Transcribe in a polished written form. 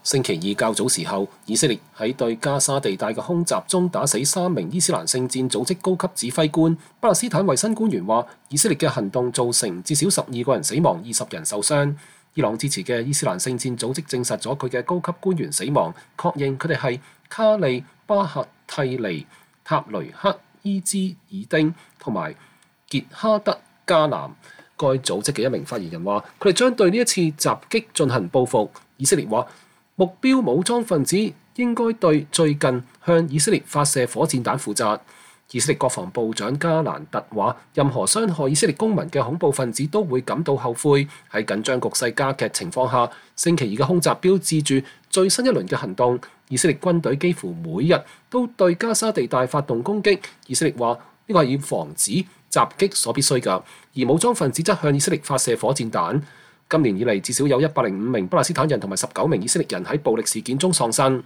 星期二較早時候，以色列喺對加沙地帶嘅空襲中打死3名伊斯蘭聖戰組織高級指揮官。巴勒斯坦衛生官員話，以色列嘅行動造成至少12個人死亡、20人受傷。伊朗支持嘅伊斯蘭聖戰組織證實咗佢嘅高級官員死亡，確認佢哋係卡利巴赫蒂尼、塔雷克伊茲爾丁同埋傑哈德加南。該組織嘅一名發言人話，佢哋將對呢一次襲擊進行報復。以色列話，目標武裝分子應該對最近向以色列發射火箭彈負責。以色列國防部長加蘭特話，任何傷害以色列公民嘅恐怖分子都會感到後悔。喺緊張局勢加劇情況下，星期二嘅空襲標誌住最新一輪嘅行動。以色列軍隊幾乎每日都對加沙地帶發動攻擊。以色列話，呢個係要防止襲擊所必須㗎，而武裝分子則向以色列發射火箭彈。今年以嚟至少有105名巴勒斯坦人同埋19名以色列人喺暴力事件中喪生。